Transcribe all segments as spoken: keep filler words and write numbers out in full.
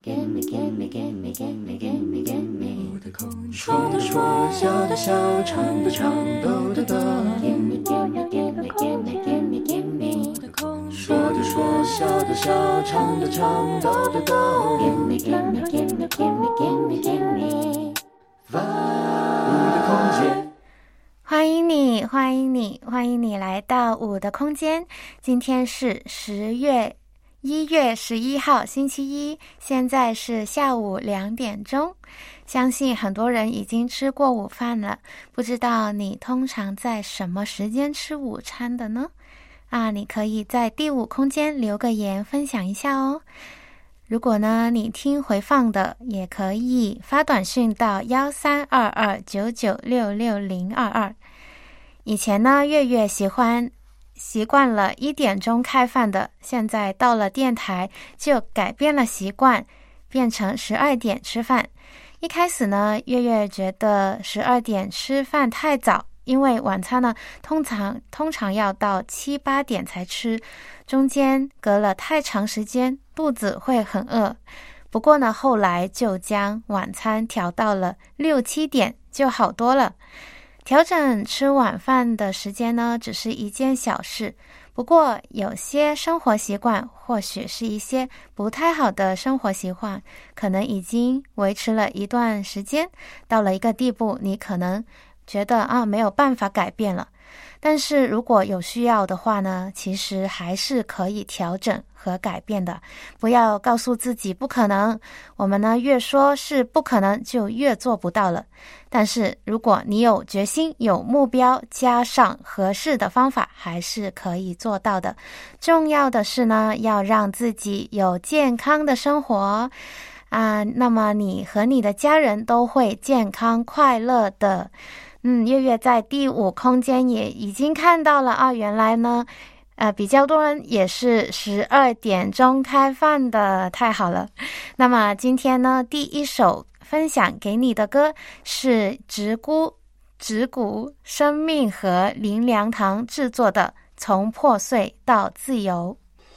说的说，笑的笑，唱的唱，抖的抖。说的说，笑的笑，唱的唱，抖的抖。 欢迎你，欢迎你，欢迎你来到五的空间。今天是十月一月十一号，星期一，现在是下午两点钟。相信很多人已经吃过午饭了，不知道你通常在什么时间吃午餐的呢？啊，你可以在第五空间留个言分享一下哦。如果呢你听回放的，也可以发短讯到一三二二九九六六零二二。以前呢月月喜欢习惯了一点钟开饭的，现在到了电台就改变了习惯，变成十二点吃饭。一开始呢月月觉得十二点吃饭太早，因为晚餐呢通常通常要到七八点才吃，中间隔了太长时间，肚子会很饿。不过呢后来就将晚餐调到了六七点，就好多了。调整吃晚饭的时间呢只是一件小事，不过有些生活习惯，或许是一些不太好的生活习惯，可能已经维持了一段时间，到了一个地步，你可能觉得啊没有办法改变了。但是如果有需要的话呢，其实还是可以调整和改变的。不要告诉自己不可能，我们呢越说是不可能，就越做不到了。但是如果你有决心，有目标，加上合适的方法，还是可以做到的。重要的是呢，要让自己有健康的生活啊，那么你和你的家人都会健康快乐的。嗯，月月在第五空间也已经看到了啊，原来呢呃，比较多人也是十二点钟开饭的，太好了。那么今天呢，第一首分享给你的歌是直谷直谷生命和林良堂制作的《从破碎到自由》。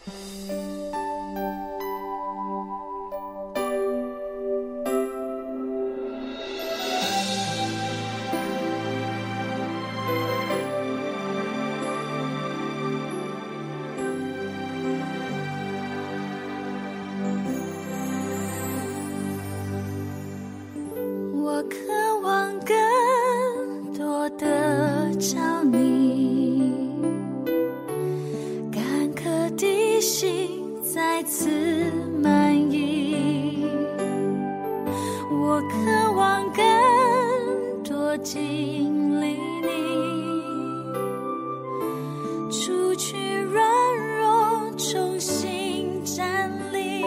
我渴望更多的找你，干渴的心再次满溢。我渴望更多经历你，除去软弱，重新站立。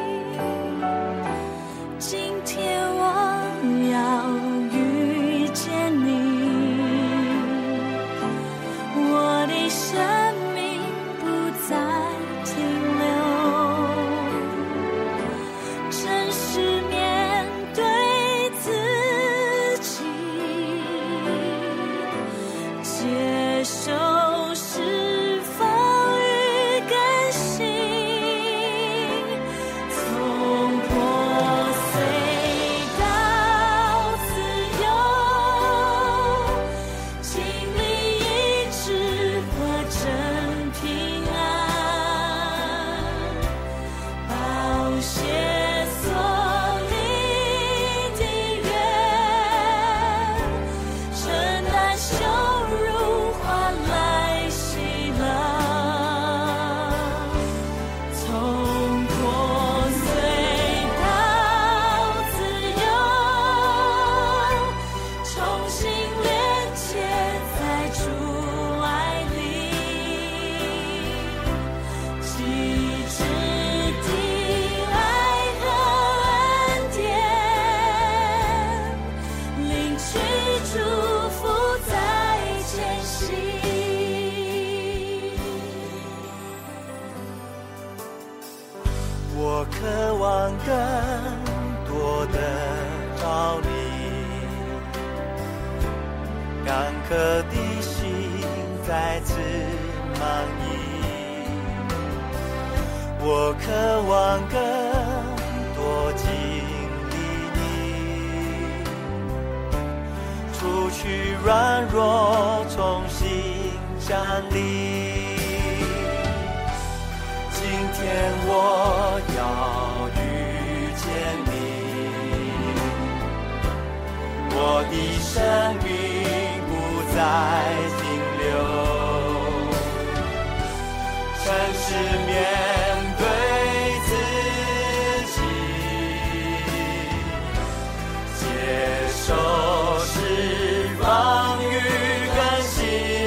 今天我要遇见你，我的生命不再停留，诚实面对自己，接受释放与更新，从破碎到自由，经历医治和真平安，宝血所立的约，承担羞辱换来喜乐，从破碎到自由，重新连接在主爱里，极致的爱和恩典，领取祝福在前行。我渴望更多的找你，干渴的心再次满溢。我渴望更多去软弱，重新站立。今天我要遇见你，我的生命不再停留。诚实面对自己，接受释放与更新，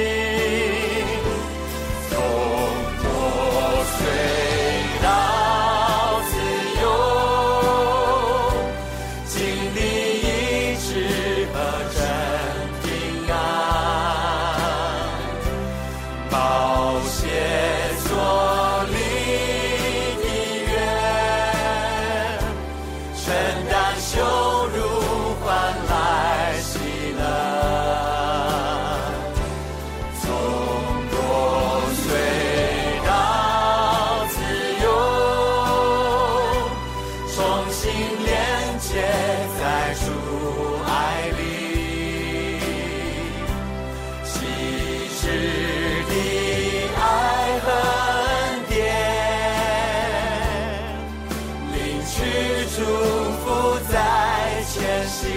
从破碎到自由，经历医治和真平安，保险所立的约，承担羞辱换来喜乐，从破碎到自由，重新连接在主爱里，细致的爱和恩典，领取祝福在前行。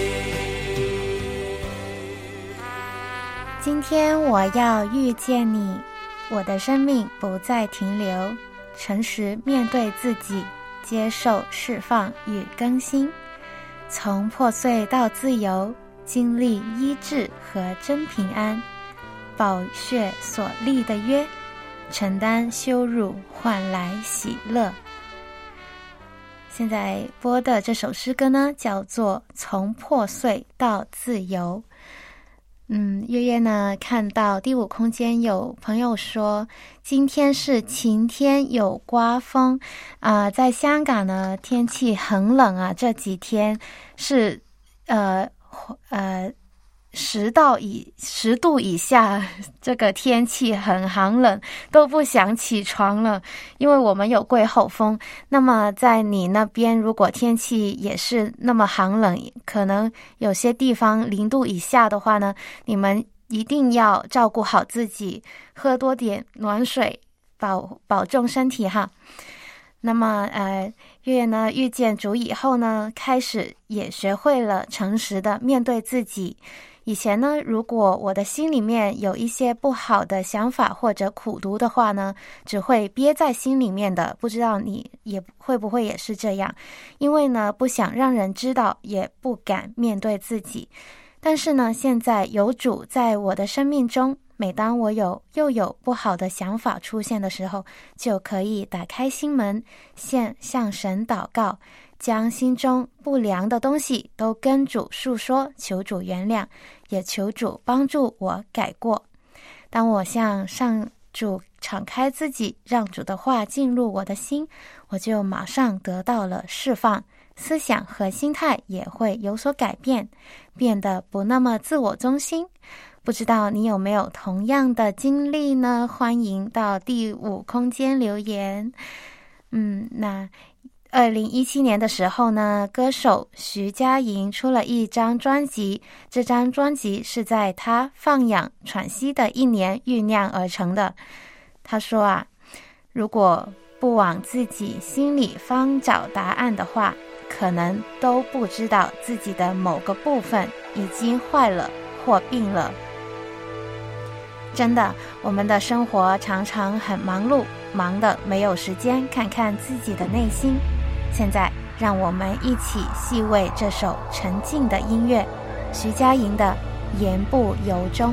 今天我要遇见你，我的生命不再停留，诚实面对自己，接受释放与更新，从破碎到自由，经历医治和真平安，保血所立的约，承担羞辱换来喜乐。现在播的这首诗歌呢，叫做《从破碎到自由》。嗯，月月呢看到第五空间有朋友说，今天是晴天有刮风啊、呃，在香港呢天气很冷啊，这几天是呃呃十到以十度以下，这个天气很寒冷，都不想起床了，因为我们有季候风。那么在你那边，如果天气也是那么寒冷，可能有些地方零度以下的话呢，你们一定要照顾好自己，喝多点暖水，保保重身体哈。那么呃，月月呢遇见主以后呢，开始也学会了诚实的面对自己。以前呢，如果我的心里面有一些不好的想法或者苦毒的话呢，只会憋在心里面的，不知道你也会不会也是这样。因为呢，不想让人知道，也不敢面对自己。但是呢，现在有主在我的生命中，每当我有又有不好的想法出现的时候，就可以打开心门，向向神祷告，将心中不良的东西都跟主述说，求主原谅，也求主帮助我改过。当我向上主敞开自己，让主的话进入我的心，我就马上得到了释放，思想和心态也会有所改变，变得不那么自我中心。不知道你有没有同样的经历呢？欢迎到第五空间留言。嗯，那二零一七年的时候呢，歌手徐佳莹出了一张专辑，这张专辑是在她放养喘息的一年酝酿而成的。她说啊，如果不往自己心里方找答案的话，可能都不知道自己的某个部分已经坏了或病了。真的，我们的生活常常很忙碌，忙得没有时间看看自己的内心。现在让我们一起细味这首沉静的音乐，徐佳莹的《言不由衷》。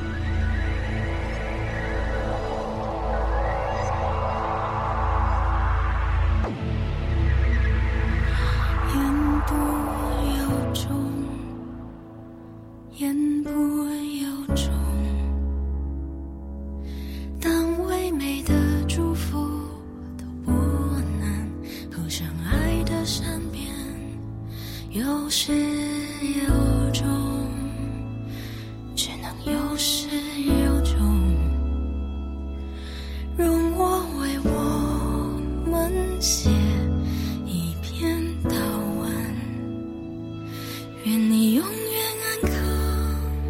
言不由衷，言不由衷，当唯美的祝福都不能和相爱的善变有始有终，只能有始有终。容我为我们写一篇祷文，愿你永远安康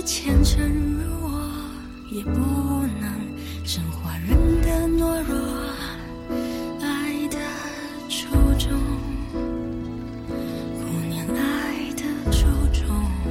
虔诚如我，也不能神化人的懦弱，爱的初衷，顾念爱的初衷，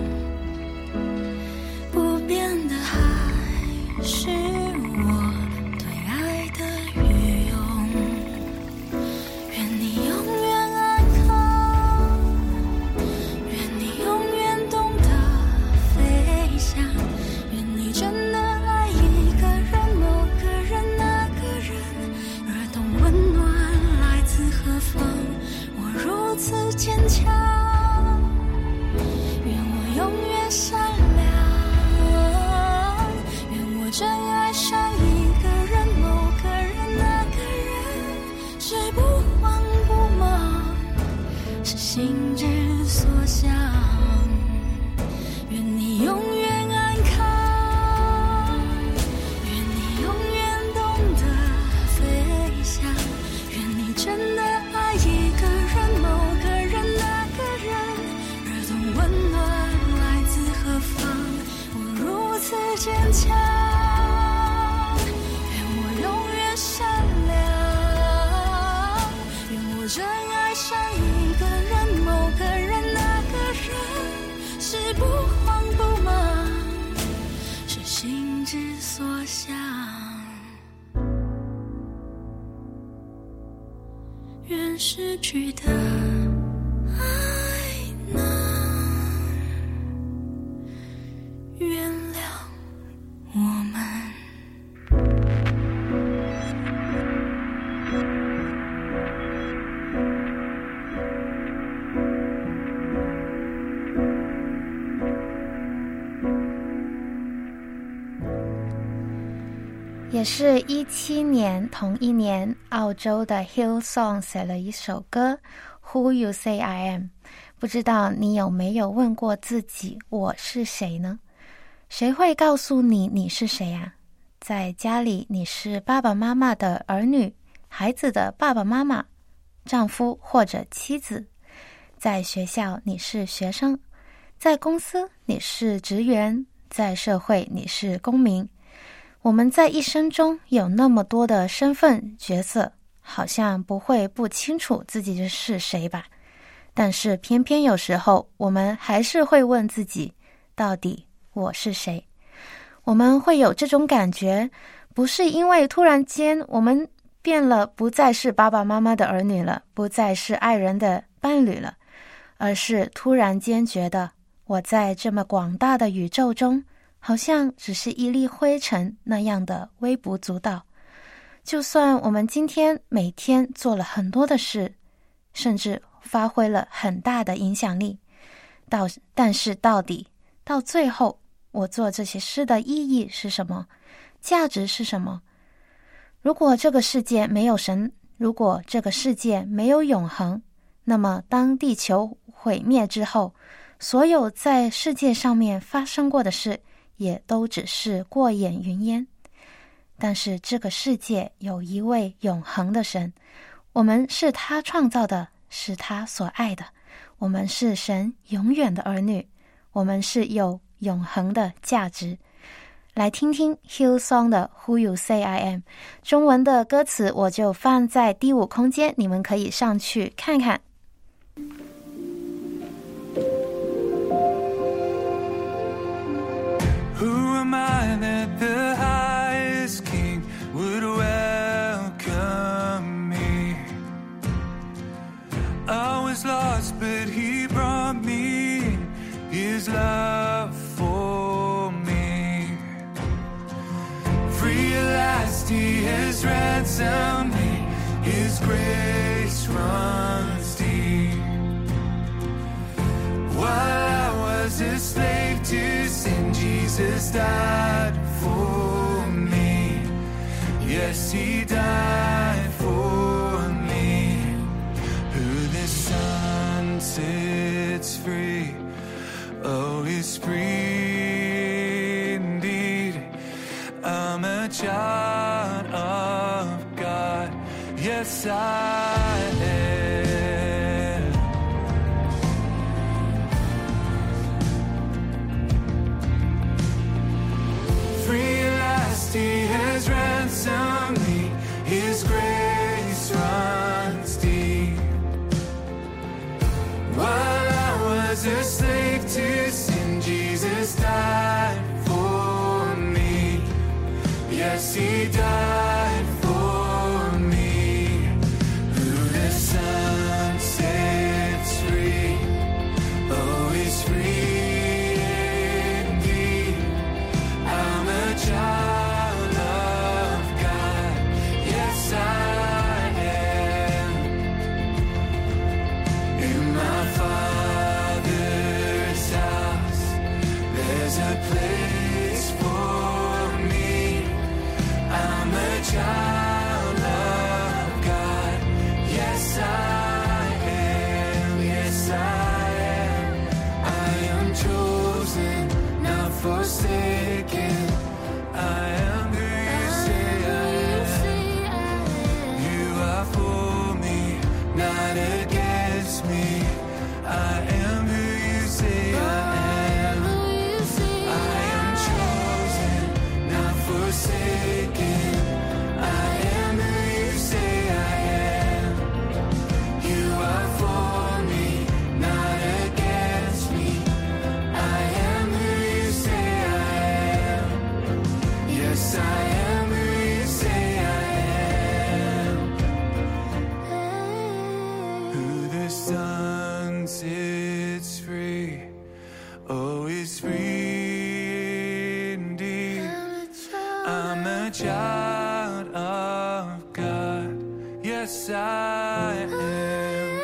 不变的还是我对爱的愚用。愿你永远安康，愿你永远懂得飞翔，愿你真的爱一个人，某个人，那个人，而懂温暖来自何方。我如此坚强，愿我永远善良，愿我真爱上一个人，某个人，那个人，是不慌不忙，是心之所向。愿你永远安康，愿你永远懂得飞翔，愿你真的爱一个人，某个人，那个人，而懂温暖来自何方。我如此坚强，愿我永远善良，愿我真爱上一个人，某个人，那个人，是不慌不忙，是心之所向。愿失去的爱能原谅我们。 也是一七年同一年，澳洲的 Hillsong 写了一首歌 Who You Say I Am。 不知道你有没有问过自己，我是谁呢？谁会告诉你你是谁啊？在家里你是爸爸妈妈的儿女，孩子的爸爸妈妈，丈夫或者妻子。在学校你是学生，在公司你是职员，在社会你是公民。我们在一生中有那么多的身份角色，好像不会不清楚自己是谁吧。但是偏偏有时候我们还是会问自己，到底我是谁？我们会有这种感觉，不是因为突然间我们变了，不再是爸爸妈妈的儿女了，不再是爱人的伴侣了，而是突然间觉得我在这么广大的宇宙中，好像只是一粒灰尘那样的微不足道。就算我们今天每天做了很多的事，甚至发挥了很大的影响力，到但是到底到最后，我做这些事的意义是什么？价值是什么？如果这个世界没有神，如果这个世界没有永恒，那么当地球毁灭之后，所有在世界上面发生过的事也都只是过眼云烟。但是这个世界有一位永恒的神，我们是他创造的，是他所爱的，我们是神永远的儿女，我们是有永恒的价值。来听听 Hillsong 的 Who You Say I Am， 中文的歌词我就放在第五空间，你们可以上去看看。 Who am I that the highest king would welcome me? I was lost, but he brought me in, his love for me. Free at last, he has ransomed me, his grace runs deep. While I was a slave to sin, Jesus died for me. Yes, he died for me. Who the Son sets free, oh, is free indeed. I'm a child of God. Yes, I am. was a slave to sin, Jesus died for me. Yes, he died for me. Who the Son sets free, oh, is free indeed. I'm a child of God. Yes, I am. In my Father's house, there's a place for me. I'm a child of God. Yes, I am. Yes, I am. I am chosen, not forsaken. I am who you say I am. You are for me, not against me. I am who you say I am. I am chosen, not forsaken. I am who you say I am. You are for me, not against me. I am who you say I am. Yes, I am who you say I am. Who the Son sets free, oh, is free indeed. I'm a child of God. Yes, I am.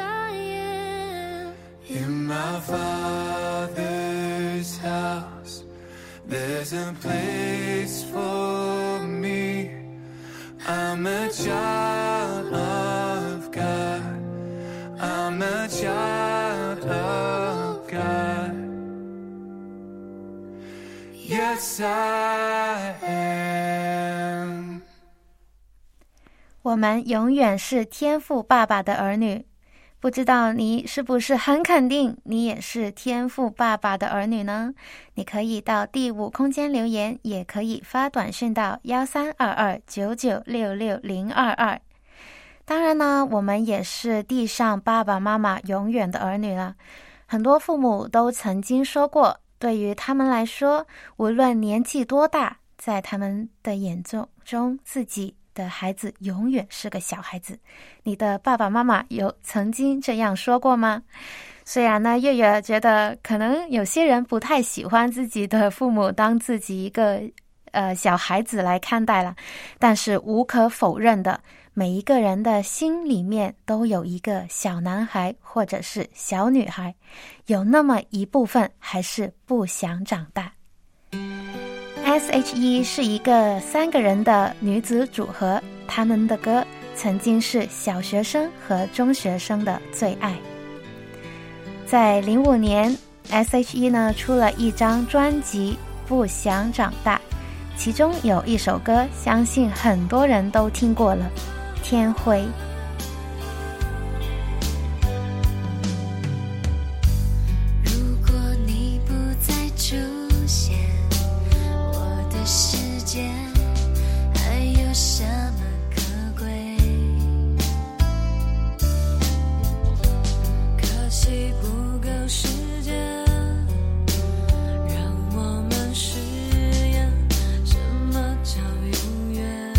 In my Father's house, there's a place for me. I'm a child of God. I'm a child of God. Yes, I am. 我们永远是天父爸爸的儿女。不知道你是不是很肯定你也是天父爸爸的儿女呢？你可以到第五空间留言，也可以发短讯到一三二二九九六六零二二。当然呢，我们也是地上爸爸妈妈永远的儿女了。很多父母都曾经说过，对于他们来说，无论年纪多大，在他们的眼中中自己的孩子永远是个小孩子。你的爸爸妈妈有曾经这样说过吗？虽然呢，月月觉得可能有些人不太喜欢自己的父母当自己一个呃小孩子来看待了，但是无可否认的，每一个人的心里面都有一个小男孩或者是小女孩，有那么一部分还是不想长大。S H E 是一个三个人的女子组合，他们的歌曾经是小学生和中学生的最爱。在零五年 S H E 呢出了一张专辑《不想长大》，其中有一首歌相信很多人都听过了，《天灰》。 如果你不再出现，我的世界还有什么可贵？可惜不够时间让我们实验什么叫永远。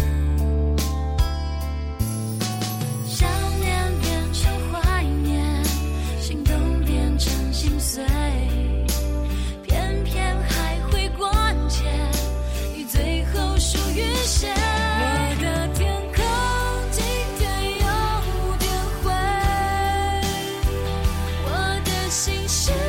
想念变成怀念，心动变成心碎，偏偏还会关切，你最后属于谁？我的天空今天有点灰，我的心事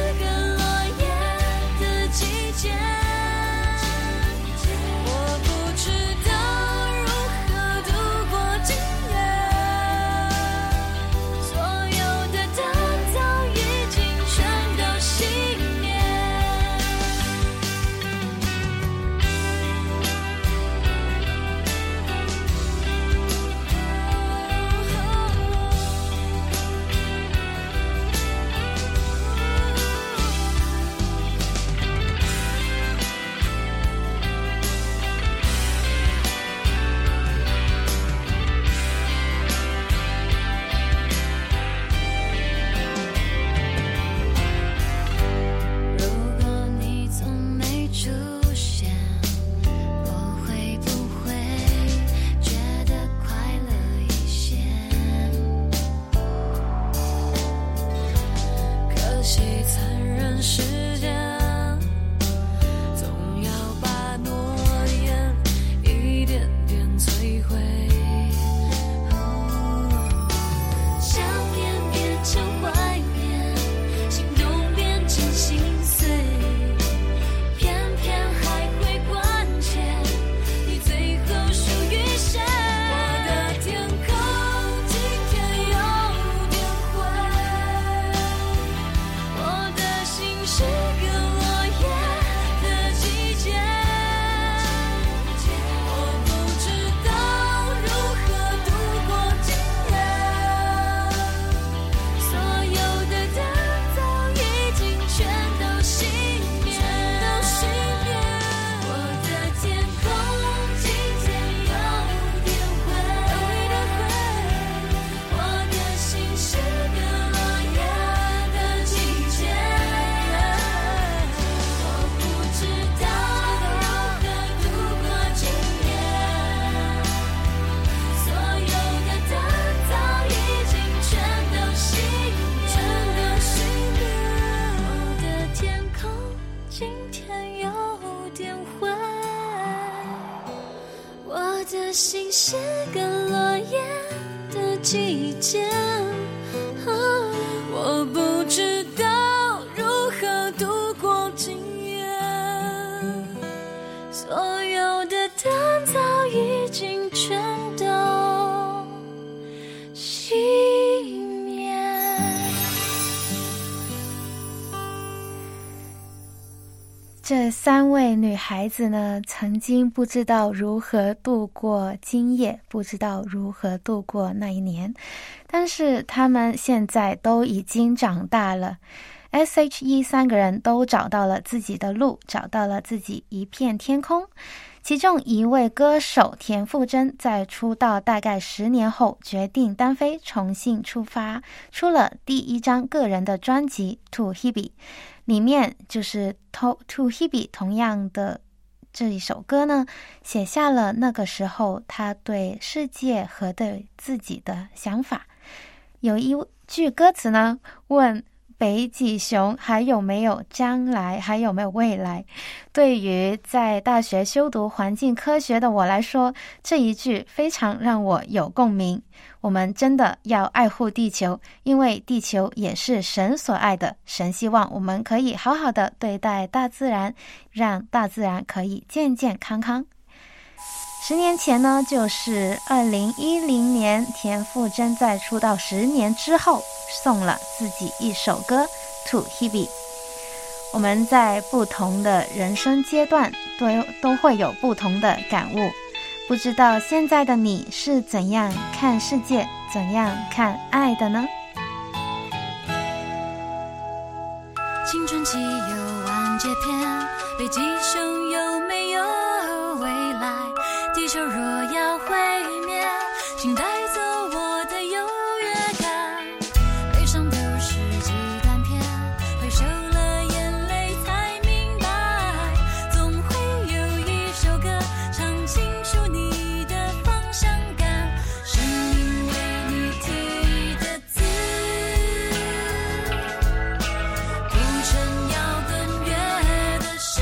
惜残忍世界，总要把诺言一点点摧毁。想念变成怀念，心动变成心碎，偏偏还会关切你最后属于谁。我的天空今天有点灰，我的心是个落叶的季节，我不知道如何度过今夜，所有的灯早已经全都熄灭，我的天空今天有点灰，我的心是个落叶的季节，我不知道如何度过今夜，所有的灯早已经全都熄灭，我的天空今天有点灰，我的心是个落叶的季节，我不知道如何度过今夜，所有的灯早已经全都熄灭。 这三位女孩子呢，曾经不知道如何度过今夜，不知道如何度过那一年，但是她们现在都已经长大了。S H E 三个人都找到了自己的路，找到了自己一片天空。其中一位歌手田馥甄在出道大概十年后决定单飞，重新出发，出了第一张个人的专辑 To Hebe， 里面就是 To, To Hebe 同样的这一首歌呢，写下了那个时候他对世界和对自己的想法。有一句歌词呢，问北极熊还有没有将来，还有没有未来。对于在大学修读环境科学的我来说，这一句非常让我有共鸣。我们真的要爱护地球，因为地球也是神所爱的，神希望我们可以好好的对待大自然，让大自然可以健健康康。十年前呢，就是二零一零年，田馥甄在出道十年之后送了自己一首歌 To Hebe。 我们在不同的人生阶段都都会有不同的感悟，不知道现在的你是怎样看世界，怎样看爱的呢？ 青春期有完结篇，北极熊有没有未来？地球若要毁灭，请带走我的优越感。悲伤不是鸡蛋片，回首了眼泪才明白，总会有一首歌唱清楚你的方向感。生命为你提的字，谱成要更越的诗。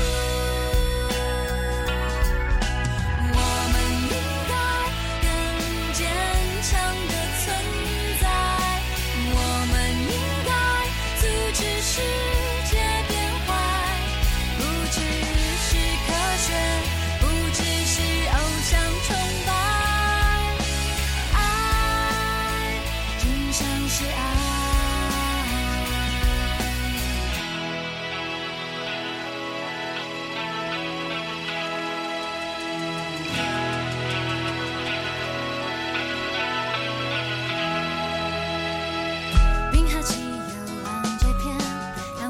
我们应该更坚强的存在，我们应该阻止世界变坏，不只是科学，不只是偶像崇拜，爱真相是爱。冰河期有完结篇，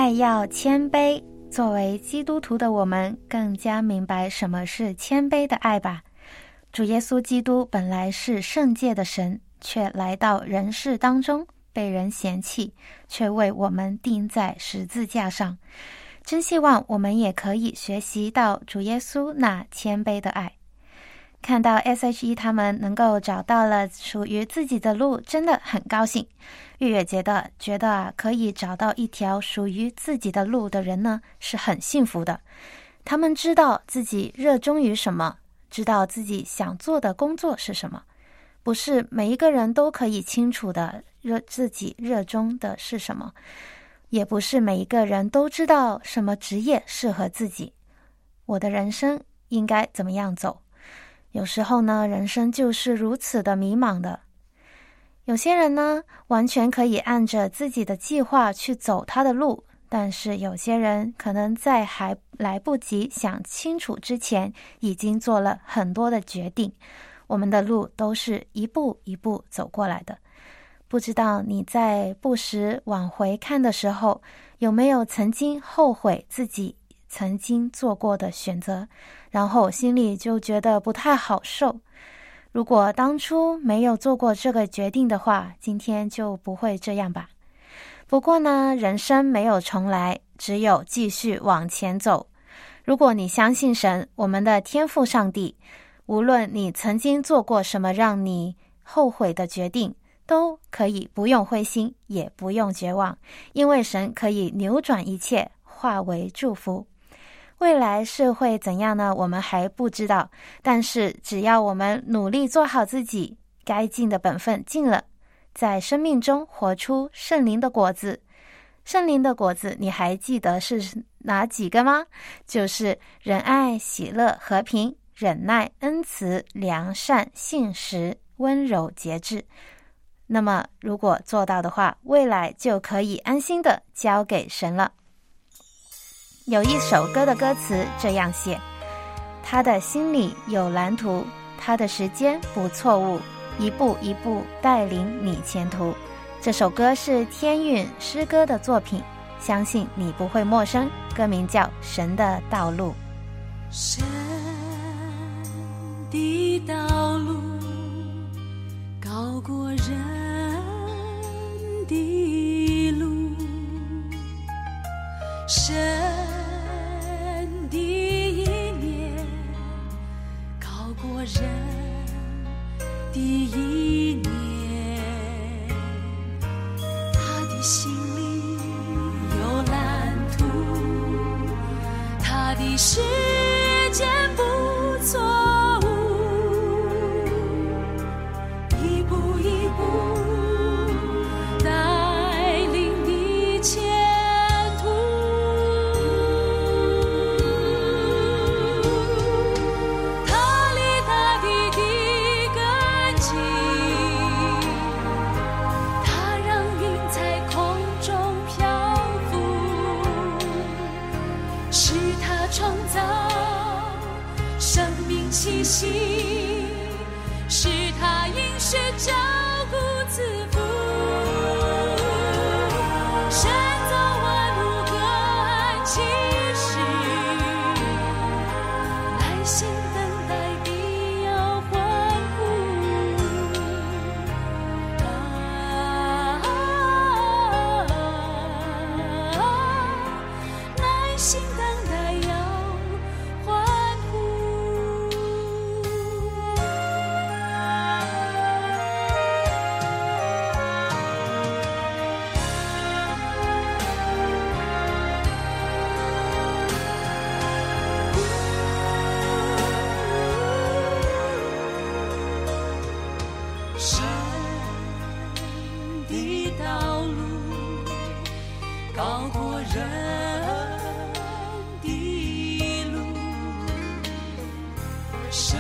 爱要谦卑。作为基督徒的我们，更加明白什么是谦卑的爱吧。主耶稣基督本来是圣洁的神，却来到人世当中，被人嫌弃，却为我们钉在十字架上。真希望我们也可以学习到主耶稣那谦卑的爱。看到 S H E 他们能够找到了属于自己的路，真的很高兴。月月觉得觉得啊，可以找到一条属于自己的路的人呢，是很幸福的。他们知道自己热衷于什么，知道自己想做的工作是什么。不是每一个人都可以清楚的热自己热衷的是什么，也不是每一个人都知道什么职业适合自己。我的人生应该怎么样走？有时候呢，人生就是如此的迷茫的。有些人呢，完全可以按着自己的计划去走他的路，但是有些人可能在还来不及想清楚之前，已经做了很多的决定。我们的路都是一步一步走过来的。不知道你在不时往回看的时候，有没有曾经后悔自己曾经做过的选择，然后心里就觉得不太好受。如果当初没有做过这个决定的话，今天就不会这样吧。不过呢，人生没有重来，只有继续往前走。如果你相信神，我们的天父上帝，无论你曾经做过什么让你后悔的决定，都可以不用灰心，也不用绝望，因为神可以扭转一切，化为祝福。未来是会怎样呢？我们还不知道，但是只要我们努力做好自己，该尽的本分尽了，在生命中活出圣灵的果子。圣灵的果子你还记得是哪几个吗？就是仁爱、喜乐、和平、忍耐、恩慈、良善、信实、温柔、节制。那么如果做到的话，未来就可以安心的交给神了。有一首歌的歌词这样写：他的心里有蓝图，他的时间不错误，一步一步带领你前途。这首歌是天韵诗歌的作品，相信你不会陌生，歌名叫《神的道路》。 神的道路高过人的路，神的意念高过人的意念，他的心里有蓝图，他的时间不错误，一步一步带领你前途。他立大地的根基，他让云在空中漂浮，是他创造生命气息，是他应许照顾自负。神造万物各按其时，耐心等待必要欢呼。啊，耐心等待要欢呼。神的道路高过人的路，神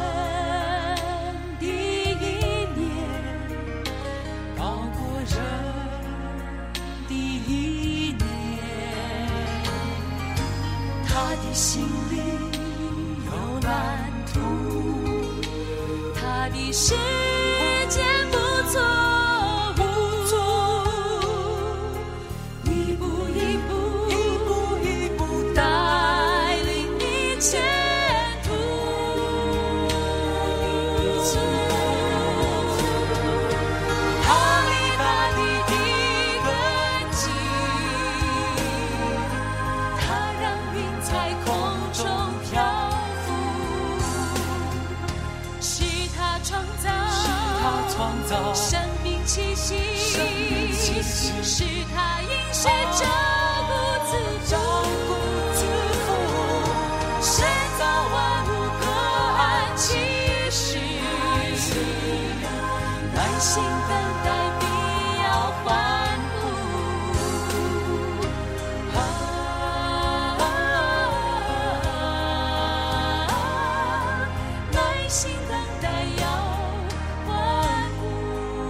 的意念高过人的意念，他的心里有蓝图，他的时间不错误，一步一步创造生命气息， 生命气息是他应许照顾自照顾自负， 神造万物各按其时，耐心等待必要欢呼，耐心等待要欢呼，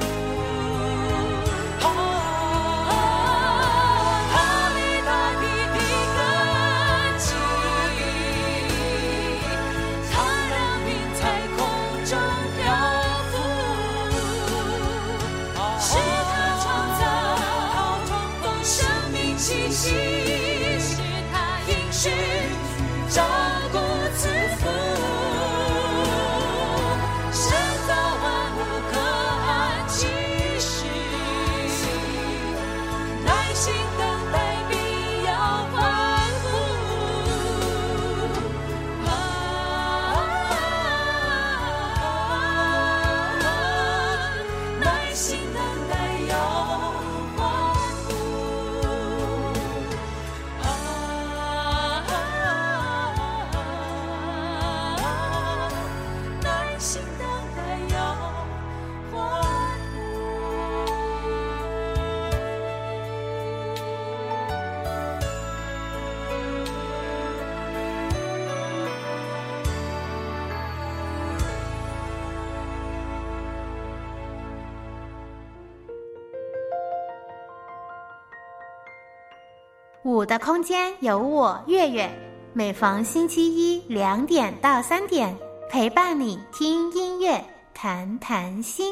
他为大地的根基，他让云在空中漂浮，是他创造丰生命气息，是他应许照顾自负，神造万物各按其时，耐心等待必要欢呼，耐心等待要欢呼，耐心等待要欢五的空间有我月月，每逢星期一两点到三点，陪伴你听音乐，谈谈心。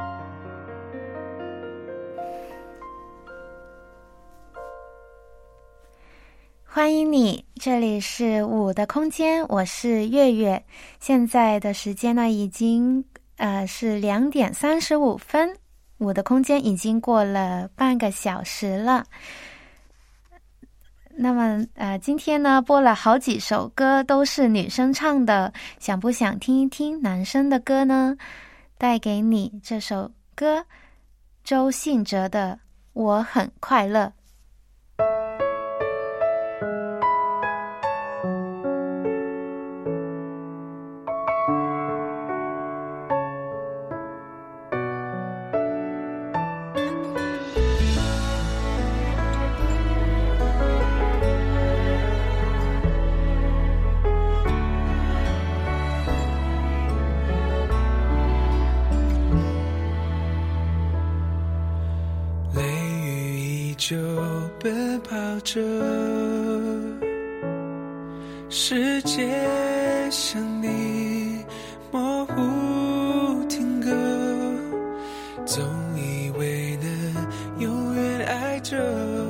欢迎你，这里是五的空间，我是月月。现在的时间呢，已经呃是两点三十五分，五的空间已经过了半个小时了。那么呃，今天呢播了好几首歌，都是女生唱的，想不想听一听男生的歌呢？带给你这首歌，周信哲的《我很快乐》。 就奔跑着，世界向你模糊停格，总以为能永远爱着，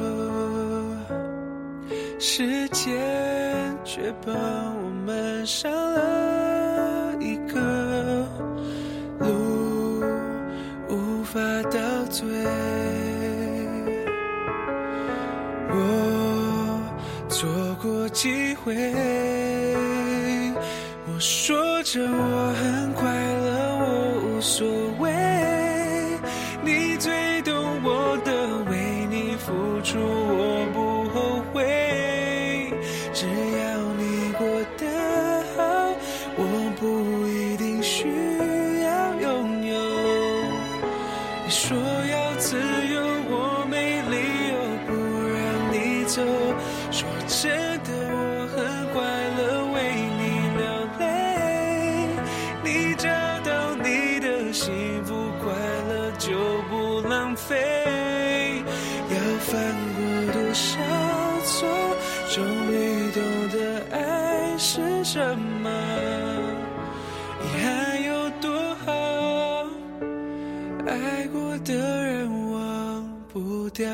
时间却帮我们上了一个路，无法倒退。我错过机会，我说着我很快乐，我无所谓，你最懂我的，为你付出我不后悔，只要你过得好，我不一定需要拥有，你说要自由，我没理由不让你走，说真的我很快乐，为你流泪，你找到你的幸福快乐就不浪费，要犯过多少错，终于懂得爱是什么，你还有多好，爱过的人忘不掉。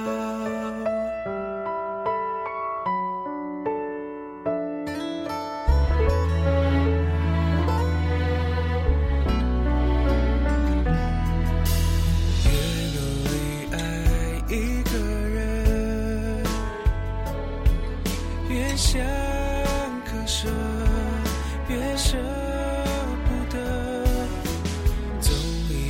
像割舍，越舍不得，总以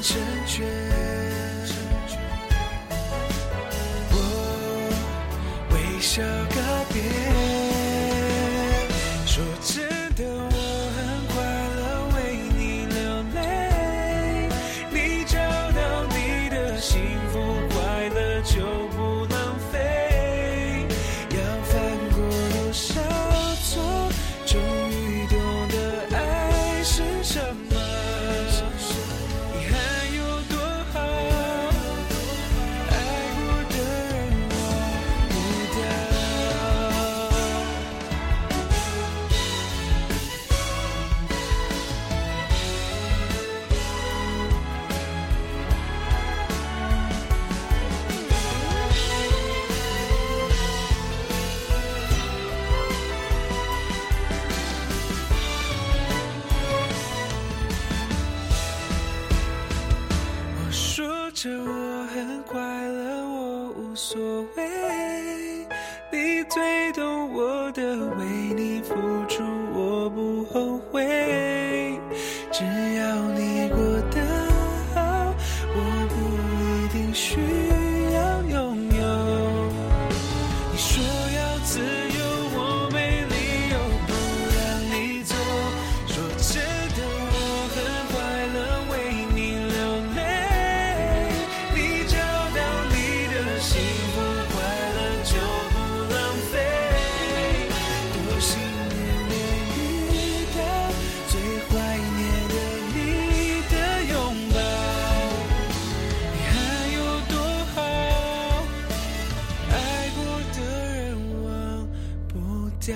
成全。我微笑告别，说真的我很快乐为你流泪，你找到你的幸福快乐就不浪费，要翻过多少错终于懂得爱是什么，你还有多好，爱过的人忘不掉。我说着我很快乐，我无所谓，你最懂我的，为你付出我不后悔，只要你过得好，我不一定需要拥有。你说要自由，我没理由不让你走，说真的我很快乐为你流泪，你找到你的幸福快乐就不浪费，多幸运能遇到最怀念的你的拥抱，你还有多好，爱过的人忘不掉。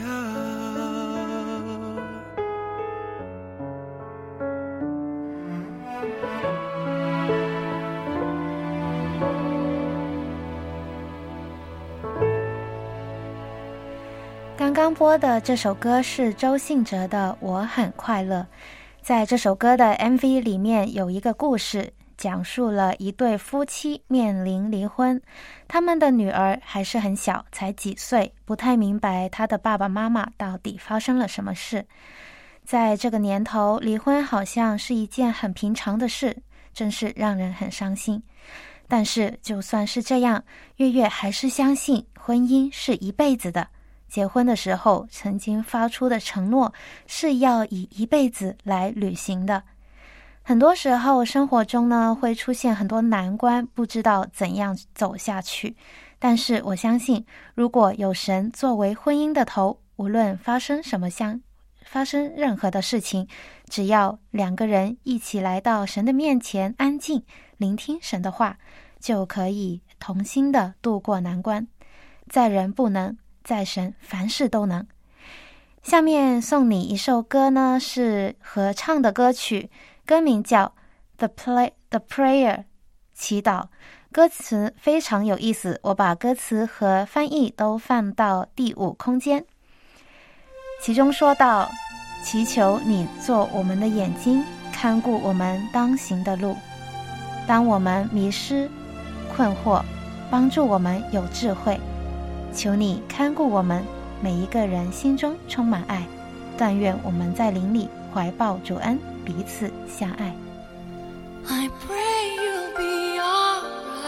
刚刚播的这首歌是周信哲的《我很快乐》。在这首歌的 M V 里面有一个故事，讲述了一对夫妻面临离婚，他们的女儿还是很小，才几岁，不太明白他的爸爸妈妈到底发生了什么事。在这个年头，离婚好像是一件很平常的事，真是让人很伤心。但是就算是这样，月月还是相信婚姻是一辈子的。结婚的时候曾经发出的承诺是要以一辈子来履行的。很多时候生活中呢会出现很多难关，不知道怎样走下去，但是我相信如果有神作为婚姻的头，无论发生什么相发生任何的事情，只要两个人一起来到神的面前安静聆听神的话，就可以同心的度过难关。在人不能，在神凡事都能。下面送你一首歌呢，是合唱的歌曲，歌名叫 The Play The Prayer 祈祷，歌词非常有意思，我把歌词和翻译都放到第五空间。其中说到，祈求你做我们的眼睛，看顾我们当行的路，当我们迷失困惑，帮助我们有智慧，求你看顾我们，每一个人心中充满爱，但愿我们在灵里怀抱主恩，彼此相爱。 I pray you'll be our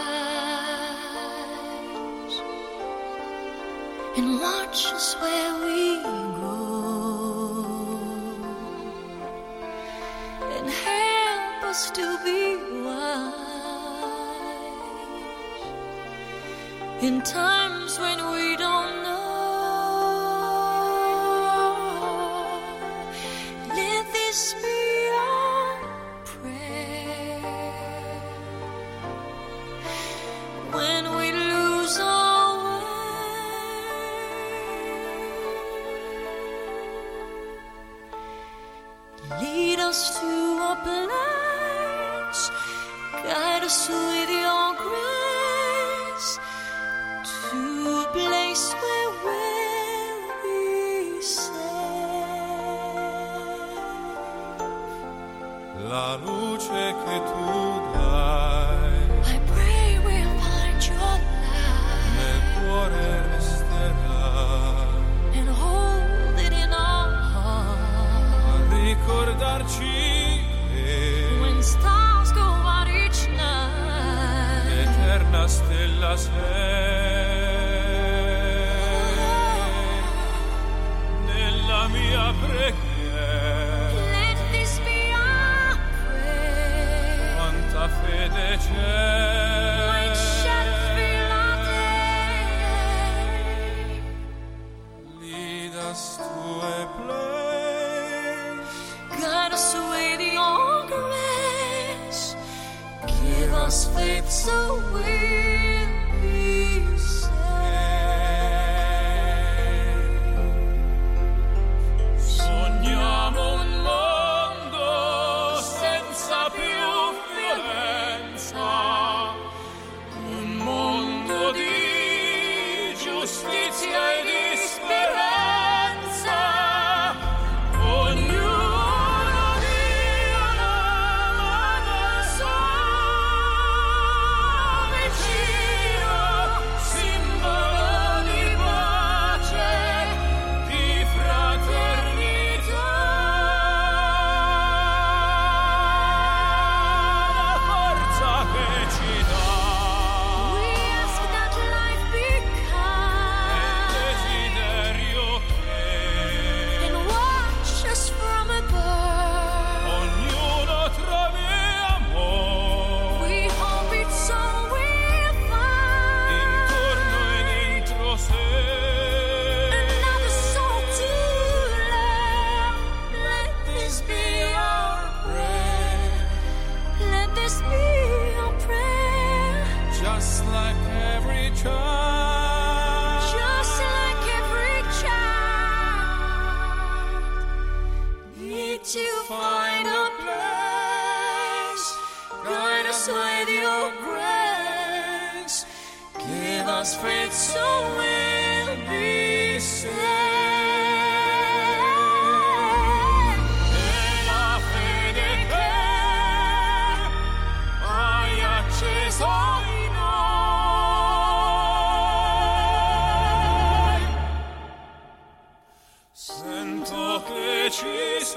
eyes and watch us where we go and help us to be wise in times when we don't know. Let this be our prayer when we lose our way. Lead us to a place, guide us with your grace, to a place where we'll be safe. La luce che tu dai I pray we'll find your light nel cuore resterà, and hold it in our heart. a ricordarci che When stars go out da sei.La mia preghiera, let this be our prayer. Quanta fede c'è, Light shall fill our day. Lead us to a place, Guide us with your grace. Give us faith so we'll be sogniamo un mondo senza più violenza, un mondo di giustizia e di speranza. Ognuno dia la mano al suo vicino, simbolo di pace, di fraternità. La forza che ci dà We ask that life be il kind desiderio che and watch us from above. ognuno trovi amore We hope it's all we'll find. intorno e dentro sé. Another soul to love. Let this be our prayer. Let this be our prayer. Just like every child, Just like every child, need to find a place. Guide us with your grace. Give us faith so we'll be saved. e la fede che hai acceso in noi. Sento che ci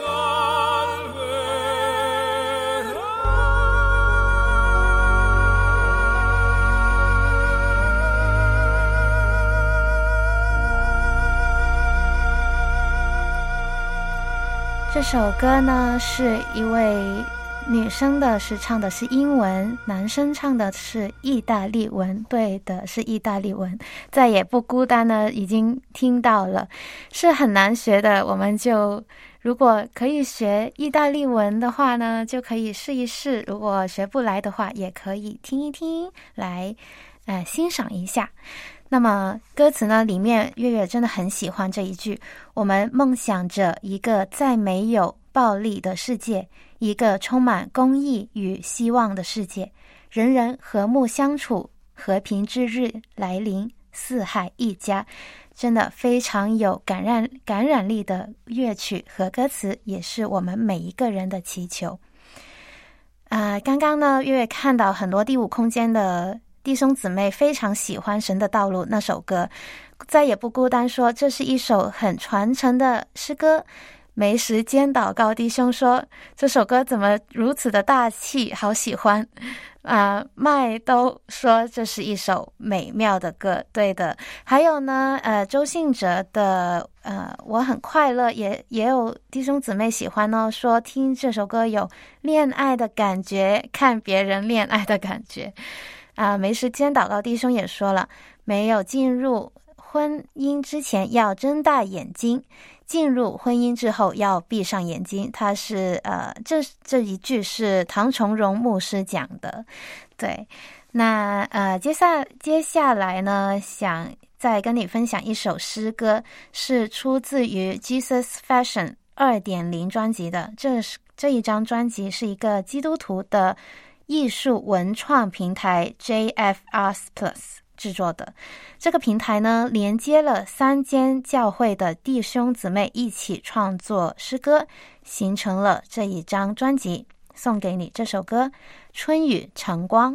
salverà. 这首歌呢，是一位女生的是唱的是英文，男生唱的是意大利文，对的，是意大利文。再也不孤单呢，已经听到了，是很难学的，我们就如果可以学意大利文的话呢，就可以试一试，如果学不来的话，也可以听一听，来呃欣赏一下。那么歌词呢，里面月月真的很喜欢这一句，我们梦想着一个再没有暴力的世界，一个充满公义与希望的世界，人人和睦相处，和平之日来临，四海一家。真的非常有感染感染力的乐曲和歌词，也是我们每一个人的祈求。呃，刚刚呢，月月看到很多第五空间的弟兄姊妹非常喜欢神的道路那首歌，再也不孤单说这是一首很传承的诗歌。没时间祷告弟兄说这首歌怎么如此的大气，好喜欢啊、呃！麦都说这是一首美妙的歌，对的。还有呢，呃，周信哲的呃我很快乐，也也有弟兄姊妹喜欢哦，说听这首歌有恋爱的感觉，看别人恋爱的感觉啊、呃。没时间祷告弟兄也说了，没有进入婚姻之前要睁大眼睛，进入婚姻之后要闭上眼睛。他是呃，这这一句是唐崇荣牧师讲的。对，那呃，接下接下来呢，想再跟你分享一首诗歌，是出自于 Jesus Fashion 二点零 专辑的。这是这一张专辑是一个基督徒的艺术文创平台 J F Arts Plus制作的。这个平台呢，连接了三间教会的弟兄姊妹一起创作诗歌，形成了这一张专辑。送给你这首歌《春雨晨光》。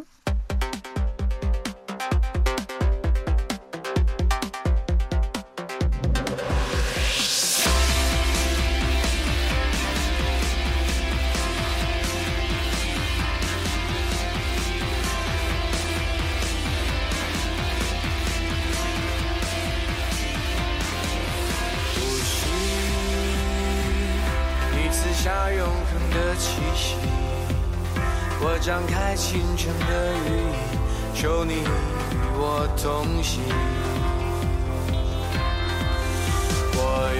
我张开清晨的羽翼，求你与我同行。我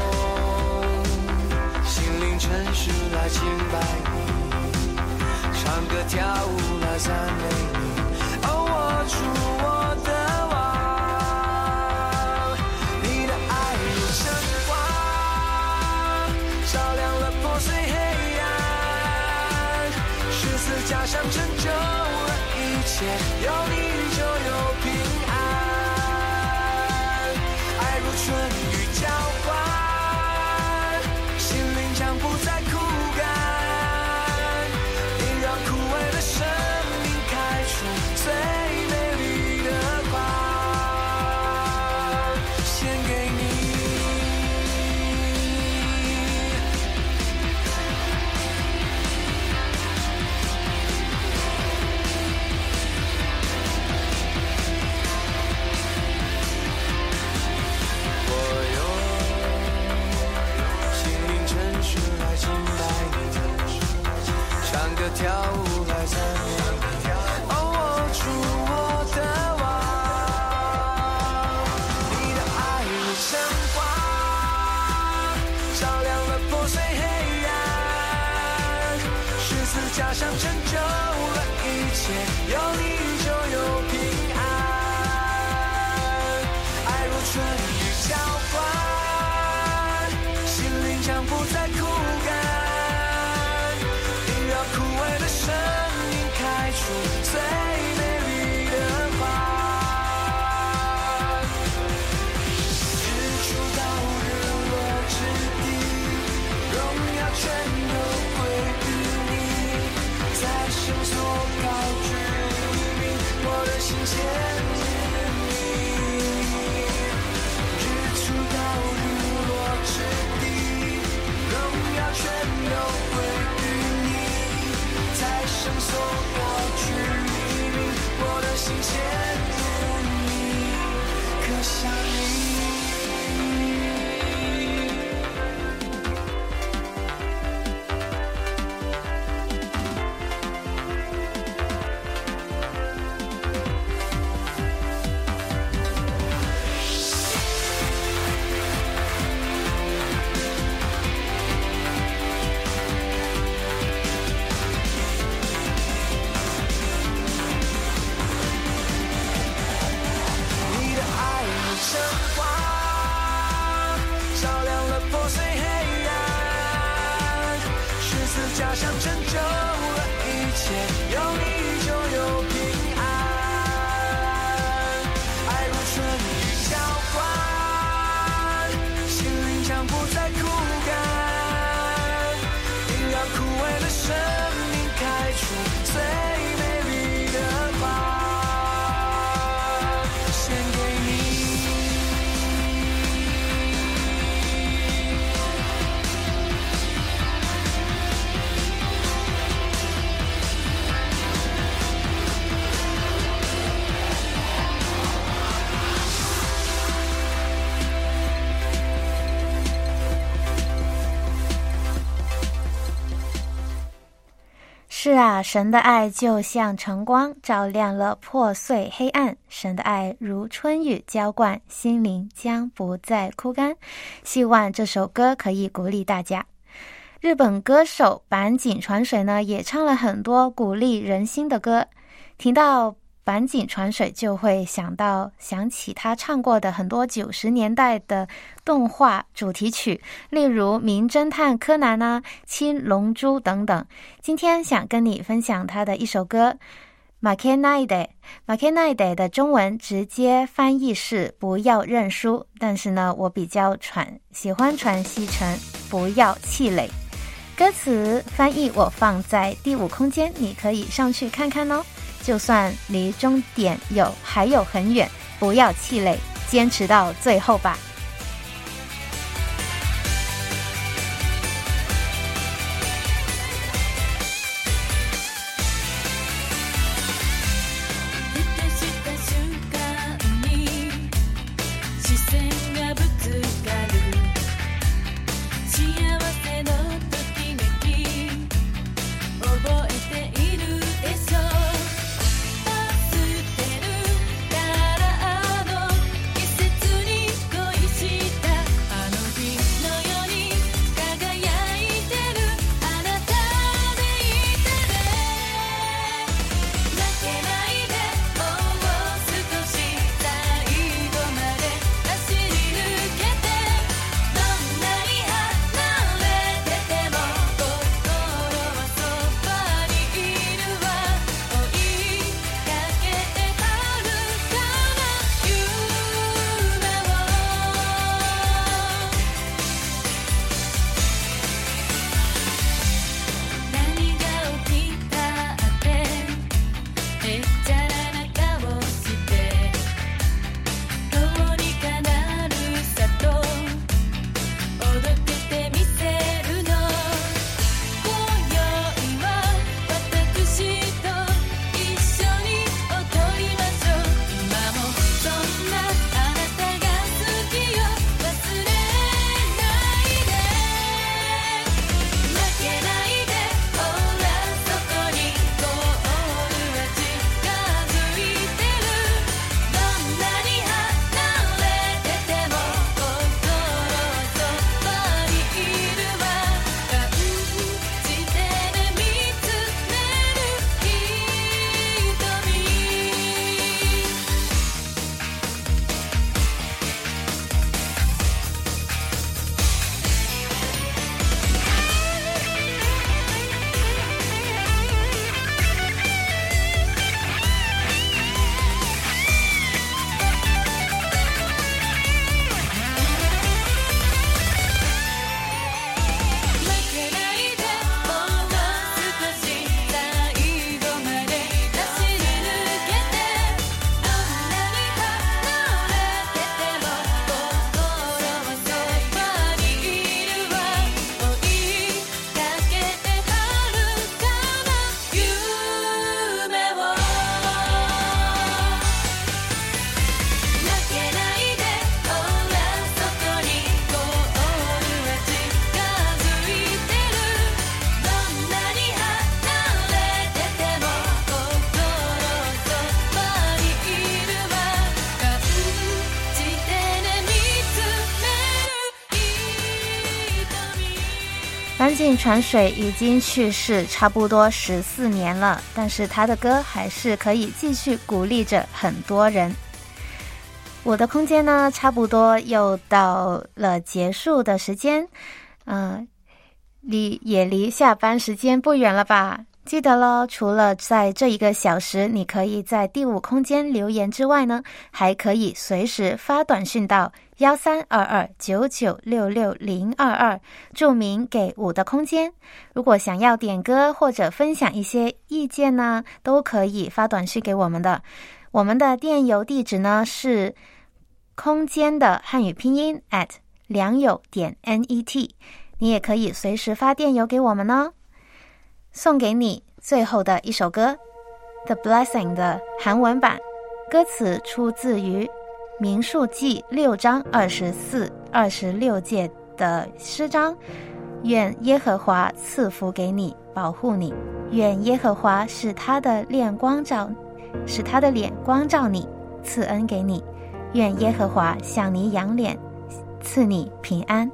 用心灵诚实来敬拜你，唱歌跳舞来赞美你。哦，我主我的王，你的爱如晨光，照亮了破碎黑暗，十字架上拯救了一切，有你就有平安，爱如春雨浇灌，心灵将不再枯干，你让枯萎的生命开出最美丽的花，献给你。跳舞来赞美你，哦，我主我的王，你的爱如晨光，照亮了破碎黑暗，十字架上拯救了一切，有你就有平安，爱如春雨浇灌，心灵将不再枯干，枯萎的生命开出最美丽的花，日出到日落之地，荣耀全都归于你，在圣所高举名，我的心献于你。日出到日落之地，荣耀全都归于你，在圣所高举名，我的心献于你，可想你。加上拯救了一切，有你就有平安，爱如春雨浇灌，心灵将不再枯干，你让枯萎的生命开出最美丽的花，献给你。 是啊，神的爱就像晨光，照亮了破碎黑暗，神的爱如春雨浇灌，心灵将不再枯干。希望这首歌可以鼓励大家。日本歌手坂井传水呢，也唱了很多鼓励人心的歌。听到坂井传水就会想到想起他唱过的很多九十年代的动画主题曲，例如名侦探柯南啊、七龙珠等等。今天想跟你分享他的一首歌負けないで。負けないで的中文直接翻译是不要认输，但是呢我比较传喜欢传译成不要气馁。歌词翻译我放在第五空间，你可以上去看看哦。就算离终点有还有很远，不要气馁，坚持到最后吧。 覚えている信传水已经去世差不多十四年了，但是他的歌还是可以继续鼓励着很多人。我的空间呢，差不多又到了结束的时间，嗯、呃，离也离下班时间不远了吧？记得咯，除了在这一个小时你可以在第五空间留言之外呢，还可以随时发短讯到一三二二九九六六零二二，注明给五的空间。如果想要点歌或者分享一些意见呢，都可以发短讯给我们的。我们的电邮地址呢是空间的汉语拼音 at 良友点 net， 你也可以随时发电邮给我们哦。送给你最后的一首歌 The Blessing 的韩文版，歌词出自于民数记六章二十四、二十六节的诗章。愿耶和华赐福给你，保护你；愿耶和华使他的脸光照，使他的脸光照你，赐恩给你；愿耶和华向你仰脸，赐你平安。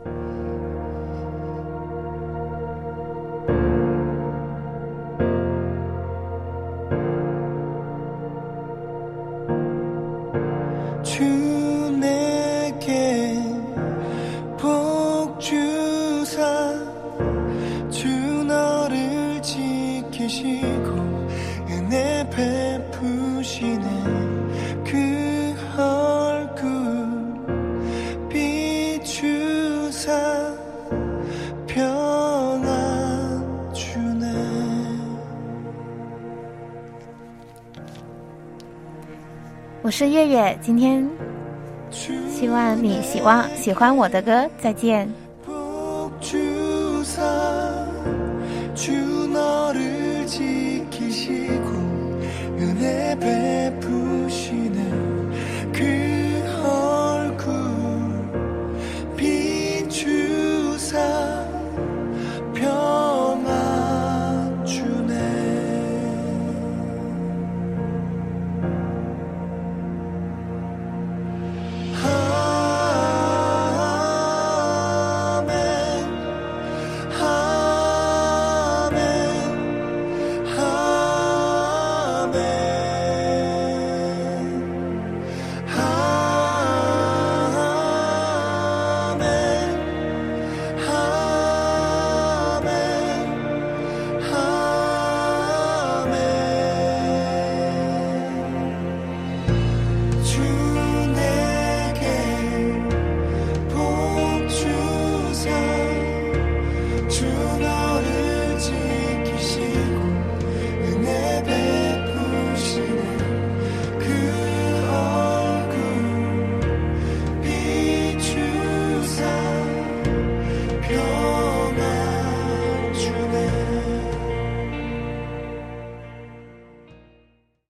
주 내게 복 주사 주 너를 지키시고 은혜 베푸시네 그 얼굴 비추사 평안 주네。 我是月月，今天希望你喜欢喜欢我的歌，再见。 주 너를 지키시고 은혜 베